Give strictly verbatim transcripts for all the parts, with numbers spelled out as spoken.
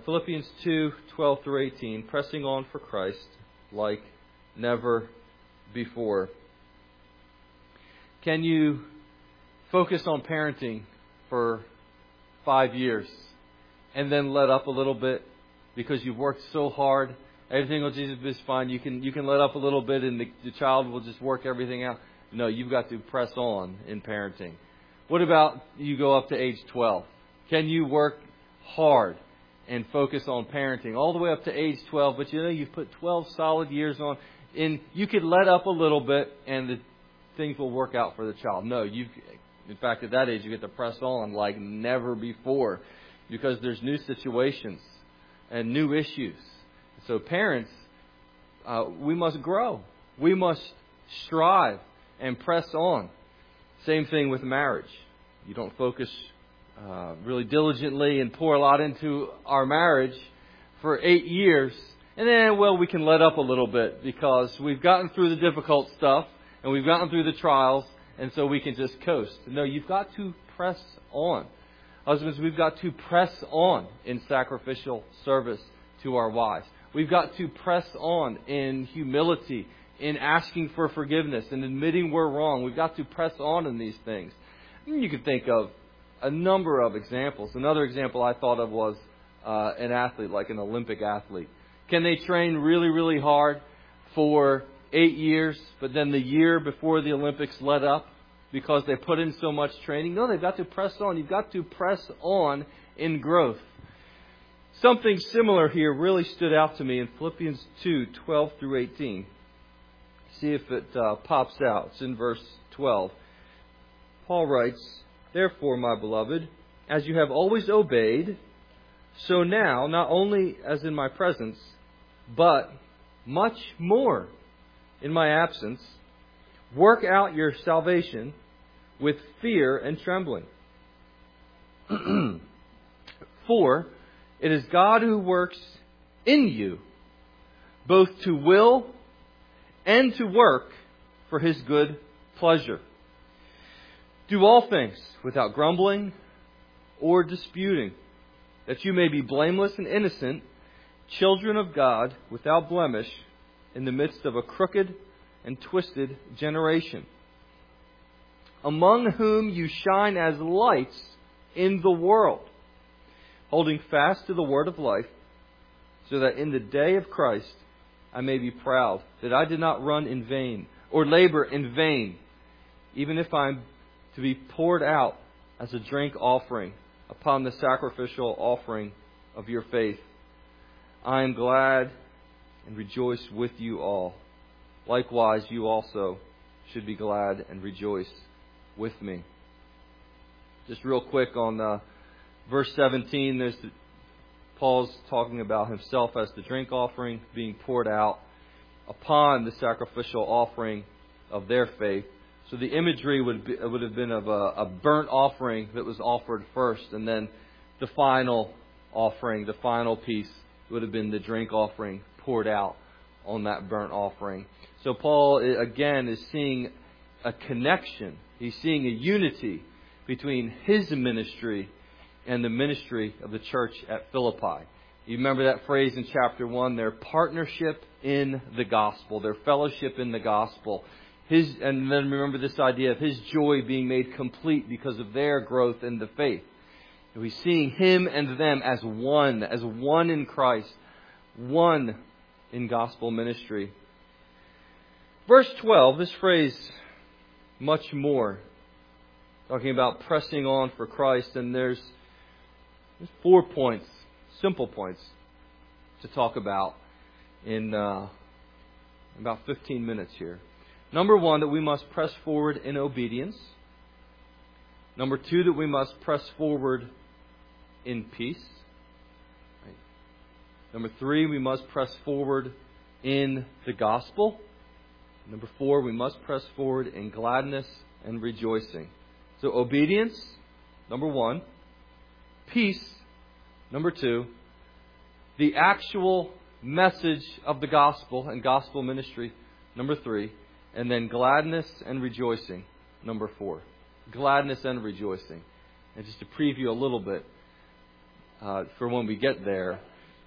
Philippians two, twelve through eighteen, pressing on for Christ like never before. Can you focus on parenting for five years and then let up a little bit because you've worked so hard? Everything will just be fine. You can you can let up a little bit and the, the child will just work everything out. No, you've got to press on in parenting. What about you go up to age twelve? Can you work hard and focus on parenting all the way up to age twelve? But you know, you've put twelve solid years on, and you could let up a little bit and the things will work out for the child. No, you. In fact, at that age, you get to press on like never before because there's new situations and new issues. So parents, uh, we must grow. We must strive and press on. Same thing with marriage. You don't focus uh, really diligently and pour a lot into our marriage for eight years. And then, well, we can let up a little bit because we've gotten through the difficult stuff and we've gotten through the trials. And so we can just coast. No, you've got to press on. Husbands, we've got to press on in sacrificial service to our wives. We've got to press on in humility, in asking for forgiveness, and admitting we're wrong. We've got to press on in these things. You can think of a number of examples. Another example I thought of was uh, an athlete, like an Olympic athlete. Can they train really, really hard for eight years, but then the year before the Olympics let up because they put in so much training? No, they've got to press on. You've got to press on in growth. Something similar here really stood out to me in Philippians two, twelve through eighteen. See if it uh, pops out. It's in verse twelve. Paul writes, "Therefore, my beloved, as you have always obeyed, so now, not only as in my presence, but much more in my absence, work out your salvation with fear and trembling. For it is God who works in you, both to will and to work for His good pleasure. Do all things without grumbling or disputing, that you may be blameless and innocent, children of God without blemish, in the midst of a crooked and twisted generation, among whom you shine as lights in the world, holding fast to the word of life, so that in the day of Christ I may be proud that I did not run in vain or labor in vain, even if I am to be poured out as a drink offering upon the sacrificial offering of your faith. I am glad and rejoice with you all. Likewise, you also should be glad and rejoice with me." Just real quick on uh, verse seventeen, there's the, Paul's talking about himself as the drink offering being poured out upon the sacrificial offering of their faith. So the imagery would be, would have been of a, a burnt offering that was offered first, and then the final offering, the final piece, would have been the drink offering poured out on that burnt offering. So Paul, again, is seeing a connection. He's seeing a unity between his ministry and the ministry of the church at Philippi. You remember that phrase in chapter one, their partnership in the gospel, their fellowship in the gospel. His, and then remember this idea of his joy being made complete because of their growth in the faith. And we're seeing him and them as one, as one in Christ, one in gospel ministry. Verse twelve, this phrase, much more, talking about pressing on for Christ. And there's, there's four points, simple points, to talk about in uh, about fifteen minutes here. Number one, that we must press forward in obedience. Number two, that we must press forward in peace. Right. Number three, we must press forward in the gospel. Number four, we must press forward in gladness and rejoicing. So obedience, number one. Peace, number two. The actual message of the gospel and gospel ministry, number three. And then gladness and rejoicing, number four. Gladness and rejoicing. And just to preview a little bit uh, for when we get there,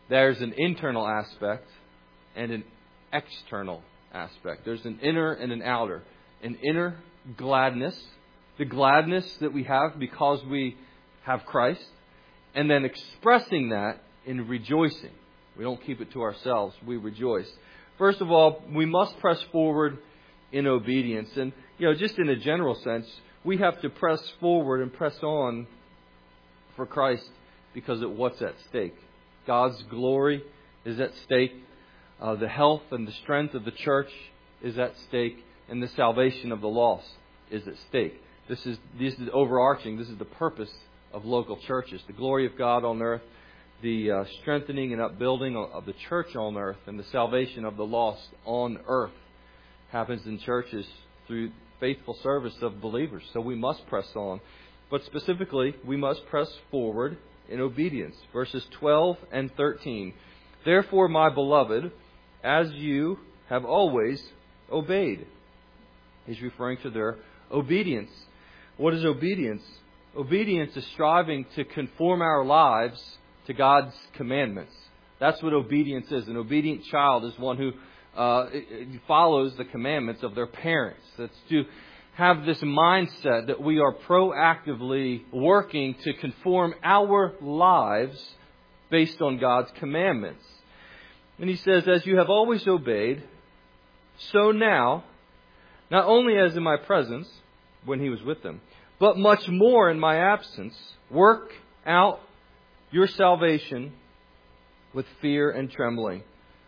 there's an internal aspect and an external aspect. There's an inner and an outer. An inner gladness, the gladness that we have because we have Christ, and then expressing that in rejoicing. We don't keep it to ourselves. We rejoice. First of all, we must press forward in obedience. And, you know, just in a general sense, we have to press forward and press on for Christ because of what's at stake. God's glory is at stake. Uh, the health and the strength of the church is at stake. And the salvation of the lost is at stake. This is, this is overarching. This is the purpose of local churches. The glory of God on earth, the uh, strengthening and upbuilding of the church on earth, and the salvation of the lost on earth happens in churches through faithful service of believers. So we must press on. But specifically, we must press forward in obedience. Verses twelve and thirteen. Therefore, my beloved, as you have always obeyed. He's referring to their obedience. What is obedience? Obedience is striving to conform our lives to God's commandments. That's what obedience is. An obedient child is one who uh, follows the commandments of their parents. That's to have this mindset that we are proactively working to conform our lives based on God's commandments. And he says, as you have always obeyed, so now, not only as in my presence, when he was with them, but much more in my absence, work out your salvation with fear and trembling.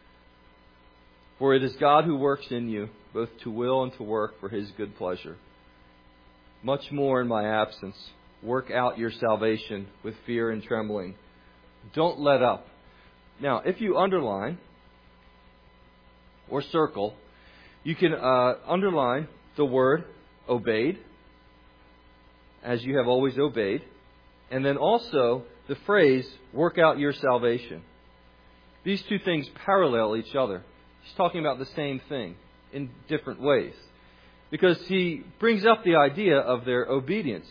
For it is God who works in you, both to will and to work for his good pleasure. Much more in my absence, work out your salvation with fear and trembling. Don't let up. Now, if you underline or circle, you can uh, underline the word obeyed, as you have always obeyed, and then also the phrase, work out your salvation. These two things parallel each other. He's talking about the same thing in different ways. Because he brings up the idea of their obedience.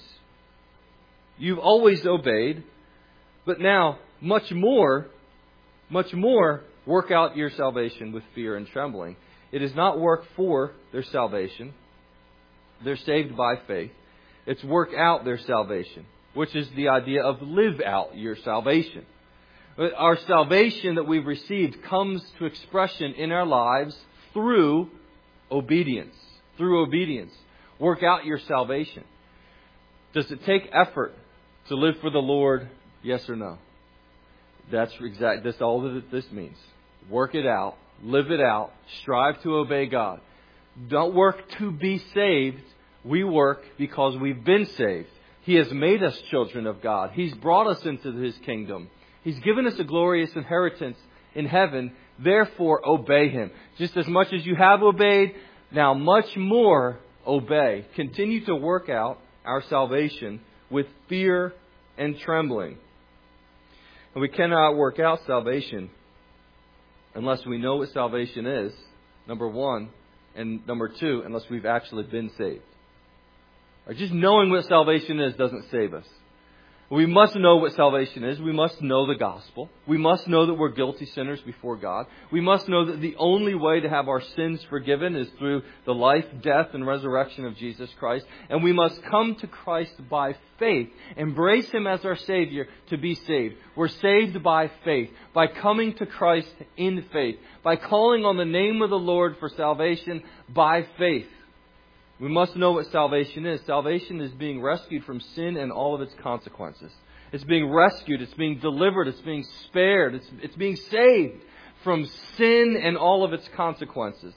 You've always obeyed, but now much more, much more work out your salvation with fear and trembling. It is not work for their salvation. They're saved by faith. It's work out their salvation, which is the idea of live out your salvation. Our salvation that we've received comes to expression in our lives through obedience. Through obedience. Work out your salvation. Does it take effort to live for the Lord? Yes or no? That's exact. That's all that this means. Work it out. Live it out. Strive to obey God. Don't work to be saved. We work because we've been saved. He has made us children of God. He's brought us into His kingdom. He's given us a glorious inheritance in heaven. Therefore, obey Him. Just as much as you have obeyed, now much more obey. Continue to work out our salvation with fear and trembling. And we cannot work out salvation unless we know what salvation is, number one. And number two, unless we've actually been saved. Or just knowing what salvation is doesn't save us. We must know what salvation is. We must know the gospel. We must know that we're guilty sinners before God. We must know that the only way to have our sins forgiven is through the life, death, and resurrection of Jesus Christ. And we must come to Christ by faith. Embrace Him as our Savior to be saved. We're saved by faith. By coming to Christ in faith. By calling on the name of the Lord for salvation by faith. We must know what salvation is. Salvation is being rescued from sin and all of its consequences. It's being rescued. It's being delivered. It's being spared. It's, it's being saved from sin and all of its consequences.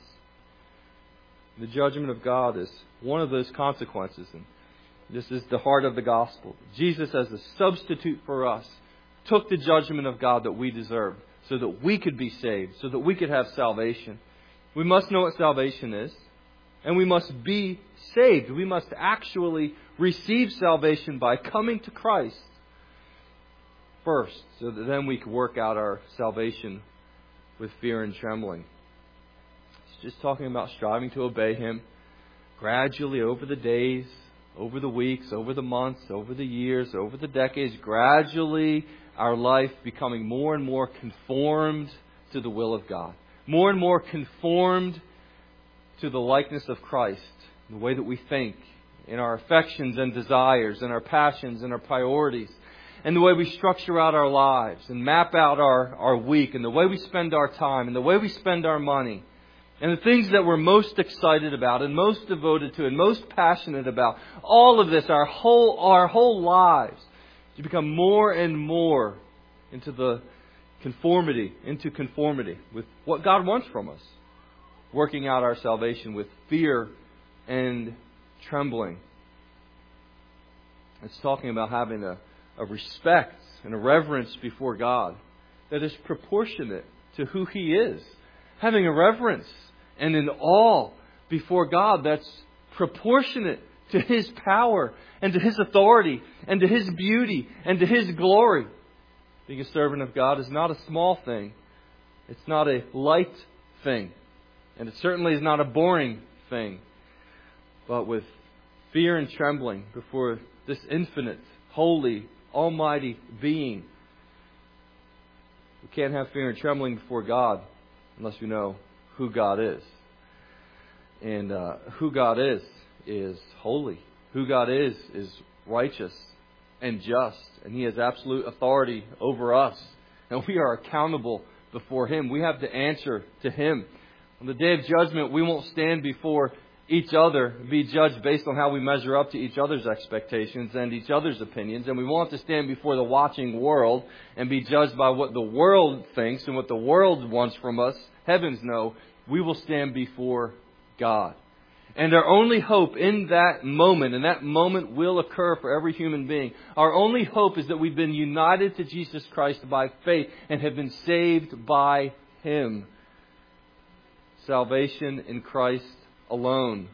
The judgment of God is one of those consequences. And this is the heart of the gospel. Jesus, as a substitute for us, took the judgment of God that we deserved so that we could be saved, so that we could have salvation. We must know what salvation is. And we must be saved. We must actually receive salvation by coming to Christ first, so that then we can work out our salvation with fear and trembling. It's just talking about striving to obey Him gradually over the days, over the weeks, over the months, over the years, over the decades, gradually our life becoming more and more conformed to the will of God. More and more conformed to the likeness of Christ, the way that we think, in our affections and desires, and our passions and our priorities, and the way we structure out our lives and map out our, our week, and the way we spend our time, and the way we spend our money, and the things that we're most excited about and most devoted to and most passionate about. All of this, our whole, our whole lives, to become more and more into the conformity, into conformity with what God wants from us. Working out our salvation with fear and trembling. It's talking about having a, a respect and a reverence before God that is proportionate to who He is. Having a reverence and an awe before God that's proportionate to His power and to His authority and to His beauty and to His glory. Being a servant of God is not a small thing. It's not a light thing. And it certainly is not a boring thing. But with fear and trembling before this infinite, holy, almighty being. We can't have fear and trembling before God unless we know who God is. And uh, who God is, is holy. Who God is, is righteous and just. And He has absolute authority over us. And we are accountable before Him. We have to answer to Him. On the day of judgment, we won't stand before each other, be judged based on how we measure up to each other's expectations and each other's opinions. And we won't have to stand before the watching world and be judged by what the world thinks and what the world wants from us. Heavens no, we will stand before God. And our only hope in that moment, and that moment will occur for every human being, our only hope is that we've been united to Jesus Christ by faith and have been saved by Him. Salvation in Christ alone.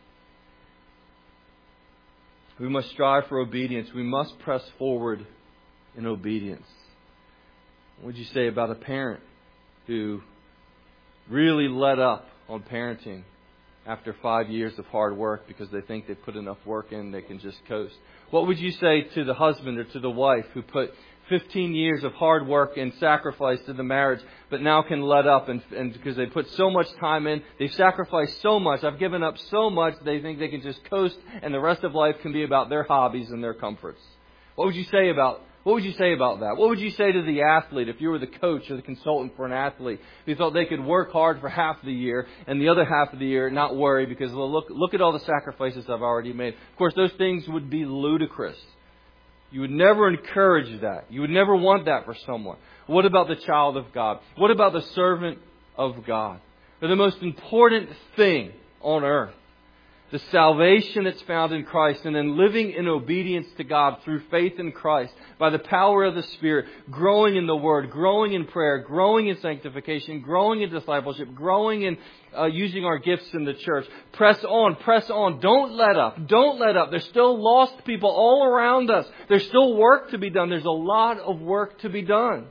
We must strive for obedience. We must press forward in obedience. What would you say about a parent who really let up on parenting after five years of hard work because they think they put enough work in, they can just coast? What would you say to the husband or to the wife who put fifteen years of hard work and sacrifice to the marriage, but now can let up and, and because they put so much time in, they've sacrificed so much, I've given up so much, they think they can just coast and the rest of life can be about their hobbies and their comforts? What would you say about What would you say about that? What would you say to the athlete if you were the coach or the consultant for an athlete who thought they could work hard for half the year and the other half of the year not worry because, well, look, look at all the sacrifices I've already made? Of course, those things would be ludicrous. You would never encourage that. You would never want that for someone. What about the child of God? What about the servant of God? They're the most important thing on earth. The salvation that's found in Christ, and then living in obedience to God through faith in Christ by the power of the Spirit, growing in the Word, growing in prayer, growing in sanctification, growing in discipleship, growing in uh, using our gifts in the church. Press on, press on. Don't let up. Don't let up. There's still lost people all around us. There's still work to be done. There's a lot of work to be done.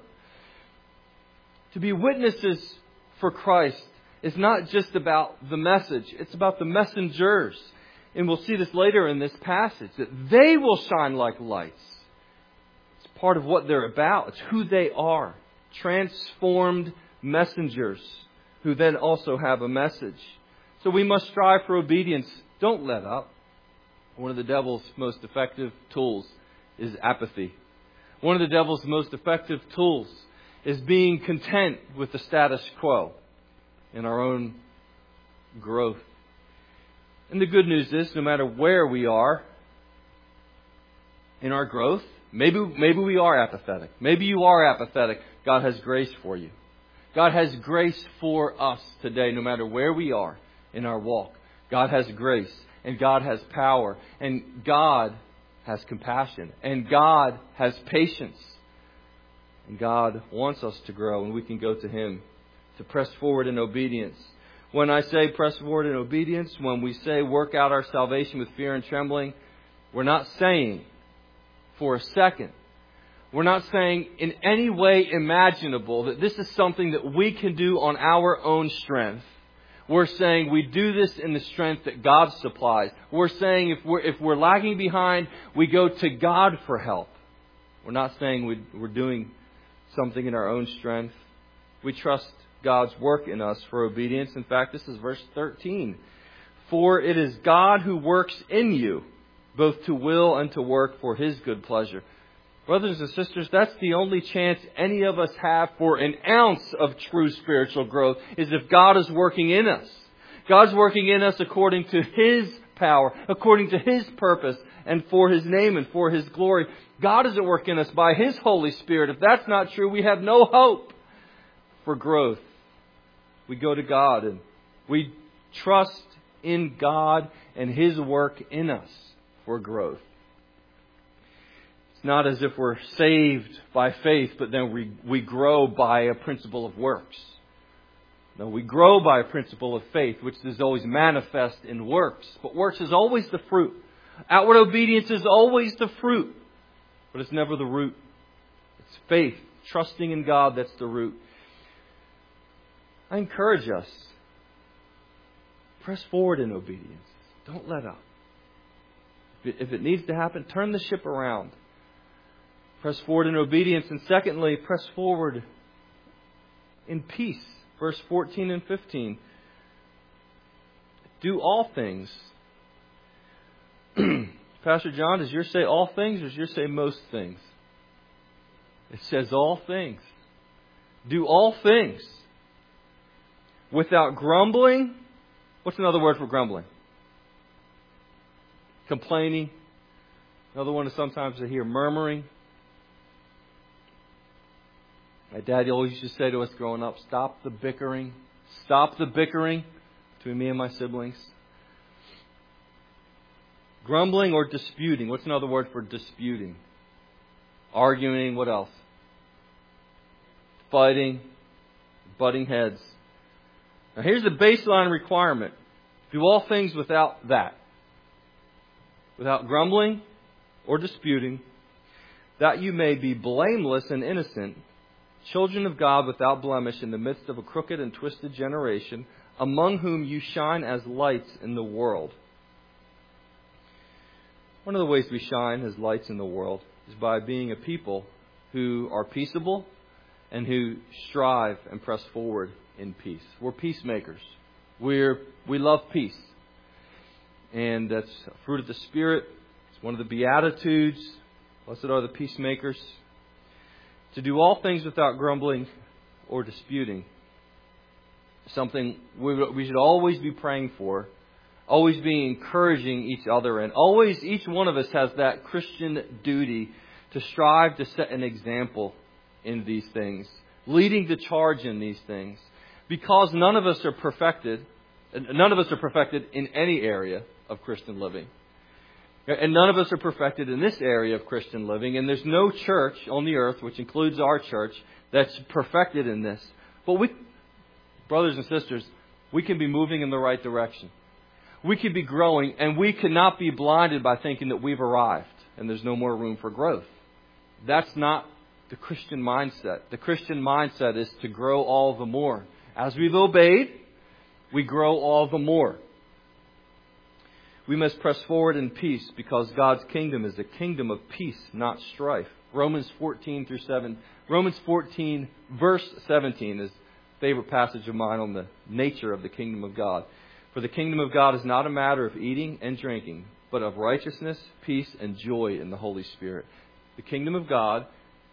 To be witnesses for Christ is not just about the message. It's about the messengers. And we'll see this later in this passage, that they will shine like lights. It's part of what they're about. It's who they are. Transformed messengers who then also have a message. So we must strive for obedience. Don't let up. One of the devil's most effective tools is apathy. One of the devil's most effective tools is being content with the status quo in our own growth. And the good news is, no matter where we are in our growth, maybe maybe we are apathetic. Maybe you are apathetic. God has grace for you. God has grace for us today, no matter where we are in our walk. God has grace, and God has power, and God has compassion, and God has patience. And God wants us to grow, and we can go to Him to press forward in obedience. When I say press forward in obedience, when we say work out our salvation with fear and trembling, we're not saying for a second, we're not saying in any way imaginable that this is something that we can do on our own strength. We're saying we do this in the strength that God supplies. We're saying if we're, if we're lagging behind, we go to God for help. We're not saying we, we're doing something in our own strength. We trust God's work in us for obedience. In fact, this is verse thirteen. For it is God who works in you, both to will and to work for His good pleasure. Brothers and sisters, that's the only chance any of us have for an ounce of true spiritual growth, is if God is working in us. God's working in us according to His power, according to His purpose, and for His name and for His glory. God is at work in us by His Holy Spirit. If that's not true, we have no hope for growth. We go to God and we trust in God and His work in us for growth. It's not as if we're saved by faith, but then we, we grow by a principle of works. No, we grow by a principle of faith, which is always manifest in works. But works is always the fruit. Outward obedience is always the fruit, but it's never the root. It's faith, trusting in God, that's the root. I encourage us, press forward in obedience. Don't let up. If it, if it needs to happen, turn the ship around. Press forward in obedience. And secondly, press forward in peace. Verse fourteen and fifteen. Do all things. Pastor John, does yours say all things or does yours say most things? It says all things. Do all things. Without grumbling. What's another word for grumbling? Complaining. Another one is sometimes I hear murmuring. My dad always used to say to us growing up, stop the bickering. Stop the bickering between me and my siblings. Grumbling or disputing. What's another word for disputing? Arguing. What else? Fighting. Butting heads. Now here's the baseline requirement. Do all things without that. Without grumbling or disputing, that you may be blameless and innocent, children of God without blemish in the midst of a crooked and twisted generation, among whom you shine as lights in the world. One of the ways we shine as lights in the world is by being a people who are peaceable and who strive and press forward in peace. We're peacemakers. We're, we love peace. And that's a fruit of the Spirit. It's one of the Beatitudes. Blessed are the peacemakers. To do all things without grumbling or disputing. Something we, we should always be praying for. Always be encouraging each other. And always, each one of us has that Christian duty to strive to set an example in these things. Leading the charge in these things. Because none of us are perfected. None of us are perfected in any area of Christian living. And none of us are perfected in this area of Christian living. And there's no church on the earth, which includes our church, that's perfected in this. But we, brothers and sisters, we can be moving in the right direction. We can be growing, and we cannot be blinded by thinking that we've arrived and there's no more room for growth. That's not the Christian mindset. The Christian mindset is to grow all the more. As we've obeyed, we grow all the more. We must press forward in peace because God's kingdom is a kingdom of peace, not strife. Romans fourteen through seven. Romans fourteen, verse seventeen is a favorite passage of mine on the nature of the kingdom of God. For the kingdom of God is not a matter of eating and drinking, but of righteousness, peace, and joy in the Holy Spirit. The kingdom of God,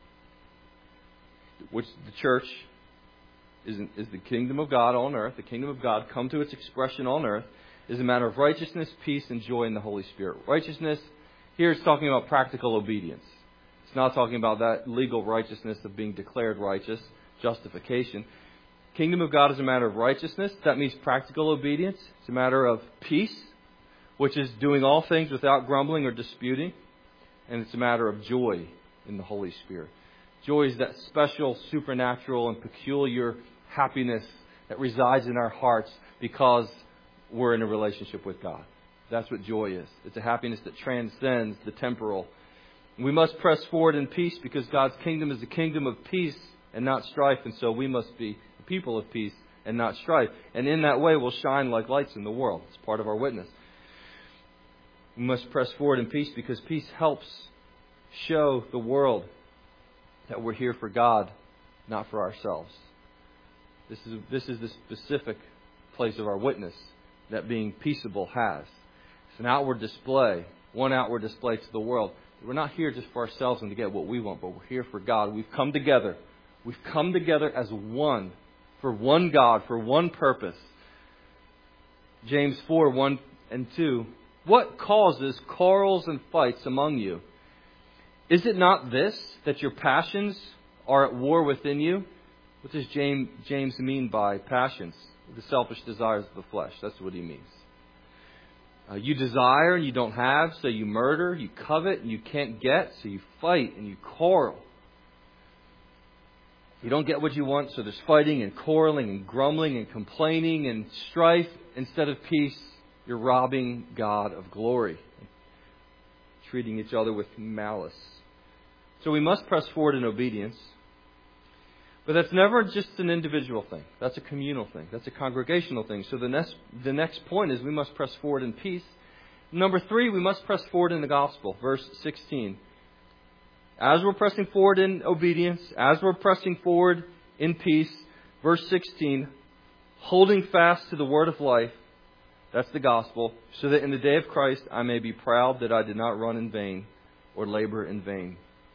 which the church is, is the kingdom of God on earth, the kingdom of God come to its expression on earth, is a matter of righteousness, peace, and joy in the Holy Spirit. Righteousness, here it's talking about practical obedience. It's not talking about that legal righteousness of being declared righteous, justification. Kingdom of God is a matter of righteousness. That means practical obedience. It's a matter of peace, which is doing all things without grumbling or disputing. And it's a matter of joy in the Holy Spirit. Joy is that special, supernatural, and peculiar happiness that resides in our hearts because we're in a relationship with God. That's what joy is. It's a happiness that transcends the temporal. We must press forward in peace because God's kingdom is a kingdom of peace and not strife. And so we must be a people of peace and not strife. And in that way, we'll shine like lights in the world. It's part of our witness. We must press forward in peace because peace helps show the world that we're here for God, not for ourselves. This is, this is the specific place of our witness that being peaceable has. It's an outward display, one outward display to the world. We're not here just for ourselves and to get what we want, but we're here for God. We've come together. We've come together as one, for one God, for one purpose. James four, one and two. What causes quarrels and fights among you? Is it not this, that your passions are at war within you? What does James, James mean by passions? The selfish desires of the flesh. That's what he means. Uh, you desire and you don't have, so you murder. You covet and you can't get, so you fight and you quarrel. You don't get what you want, so there's fighting and quarreling and grumbling and complaining and strife. Instead of peace, you're robbing God of glory, treating each other with malice. So we must press forward in obedience. But that's never just an individual thing. That's a communal thing. That's a congregational thing. So the next, the next point is we must press forward in peace. Number three, we must press forward in the gospel. Verse sixteen. As we're pressing forward in obedience, as we're pressing forward in peace, verse sixteen, holding fast to the word of life, that's the gospel, so that in the day of Christ I may be proud that I did not run in vain or labor in vain.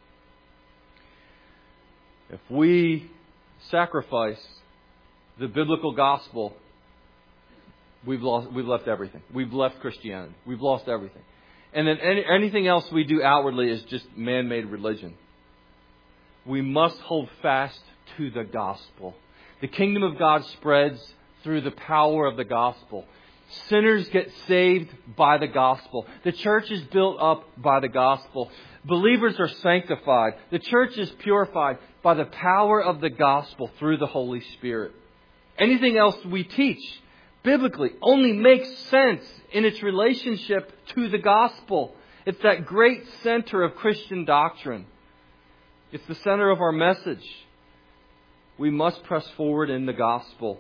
If we sacrifice the biblical gospel, we've lost, we've left everything. We've left Christianity. We've lost everything. And then any, anything else we do outwardly is just man-made religion. We must hold fast to the gospel. The kingdom of God spreads through the power of the gospel. Sinners get saved by the gospel. The church is built up by the gospel. Believers are sanctified. The church is purified by the power of the gospel through the Holy Spirit. Anything else we teach biblically only makes sense in its relationship to the gospel. It's that great center of Christian doctrine. It's the center of our message. We must press forward in the gospel.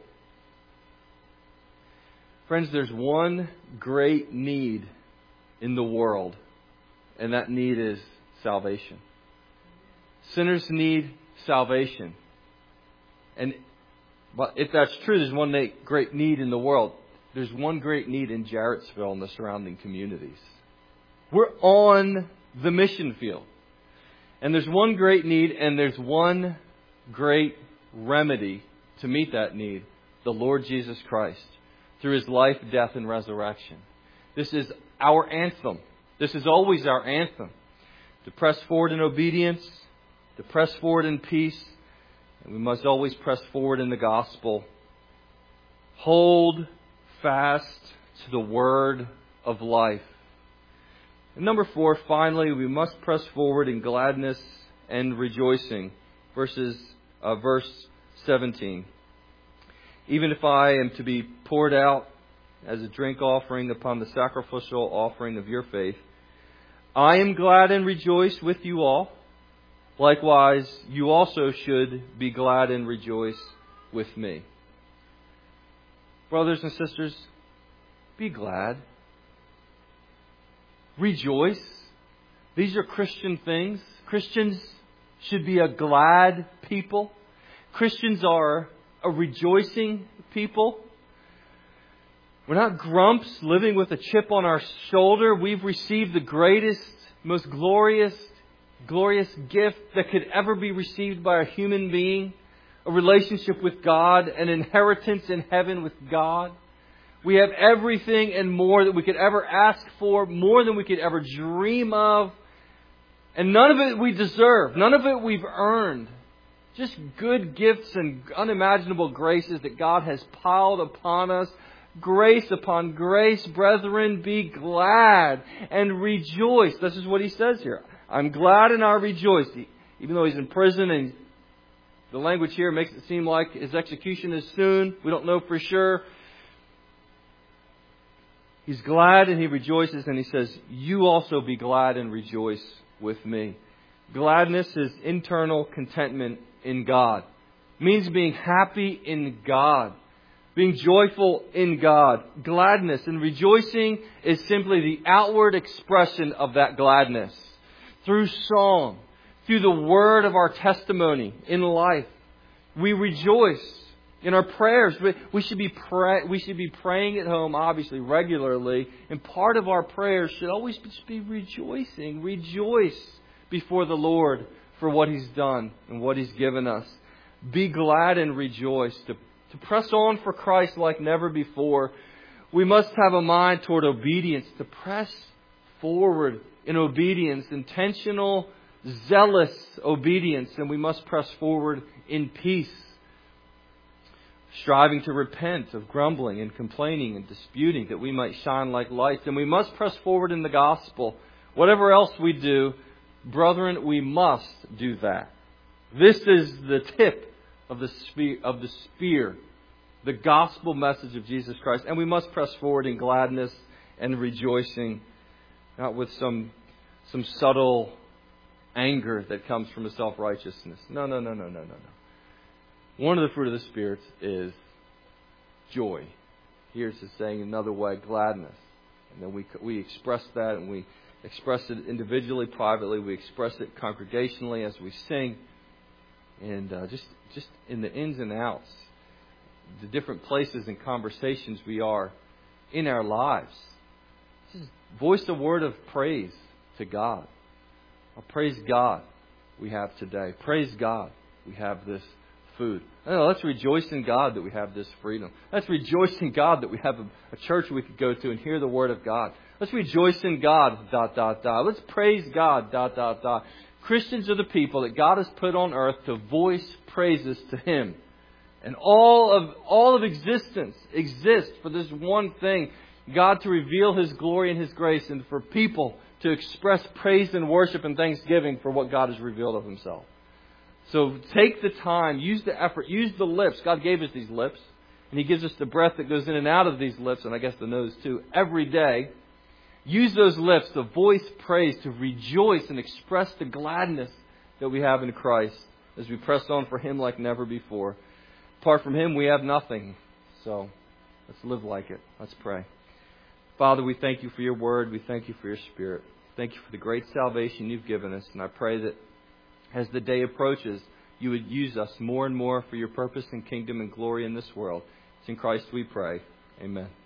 Friends, there's one great need in the world, and that need is salvation. Sinners need salvation. And but if that's true, there's one great need in the world. There's one great need in Jarrettsville and the surrounding communities. We're on the mission field. And there's one great need, and there's one great remedy to meet that need. The Lord Jesus Christ. Through His life, death, and resurrection. This is our anthem. This is always our anthem. To press forward in obedience. To press forward in peace. And we must always press forward in the gospel. Hold fast to the word of life. And number four, finally, we must press forward in gladness and rejoicing. Verses, uh, verse seventeen. Even if I am to be poured out as a drink offering upon the sacrificial offering of your faith, I am glad and rejoice with you all. Likewise, you also should be glad and rejoice with me. Brothers and sisters, be glad. Rejoice. These are Christian things. Christians should be a glad people. Christians are a rejoicing people. We're not grumps living with a chip on our shoulder. We've received the greatest, most glorious, glorious gift that could ever be received by a human being. A relationship with God, an inheritance in heaven with God. We have everything and more that we could ever ask for, more than we could ever dream of. And none of it we deserve. None of it we've earned. Just good gifts and unimaginable graces that God has piled upon us. Grace upon grace. Brethren, be glad and rejoice. This is what he says here. I'm glad and I rejoice. Even though he's in prison, and the language here makes it seem like his execution is soon. We don't know for sure. He's glad and he rejoices, and he says, you also be glad and rejoice with me. Gladness is internal contentment in God. It means being happy in God. Being joyful in God. Gladness and rejoicing is simply the outward expression of that gladness. Through song, through the word of our testimony in life, we rejoice. In our prayers, we should be pray, we should be praying at home, obviously, regularly. And part of our prayers should always be rejoicing. Rejoice before the Lord for what He's done and what He's given us. Be glad and rejoice. To, to press on for Christ like never before, we must have a mind toward obedience. To press forward in obedience, intentional, zealous obedience. And we must press forward in peace. Striving to repent of grumbling and complaining and disputing, that we might shine like lights. And we must press forward in the gospel. Whatever else we do, brethren, we must do that. This is the tip of the spear, of the spear, the gospel message of Jesus Christ. And we must press forward in gladness and rejoicing, not with some some subtle anger that comes from a self-righteousness. No, no, no, no, no, no, no. One of the fruit of the Spirit is joy. Here's the saying another way, gladness. And then we we express that, and we express it individually, privately. We express it congregationally as we sing. And uh, just, just in the ins and outs, the different places and conversations we are in our lives. Just voice a word of praise to God. Oh, praise God we have today. Praise God we have this food. No, let's rejoice in God that we have this freedom. Let's rejoice in God that we have a, a church we could go to and hear the Word of God. Let's rejoice in God, dot, dot, dot. Let's praise God, dot, dot, dot. Christians are the people that God has put on earth to voice praises to Him. And all of all of existence exists for this one thing, God to reveal His glory and His grace, and for people to express praise and worship and thanksgiving for what God has revealed of Himself. So take the time, use the effort, use the lips. God gave us these lips, and He gives us the breath that goes in and out of these lips, and I guess the nose too, every day. Use those lips to voice praise, to rejoice and express the gladness that we have in Christ as we press on for Him like never before. Apart from Him, we have nothing. So let's live like it. Let's pray. Father, we thank You for Your Word. We thank You for Your Spirit. Thank You for the great salvation You've given us. And I pray that as the day approaches, You would use us more and more for Your purpose and kingdom and glory in this world. It's in Christ we pray. Amen.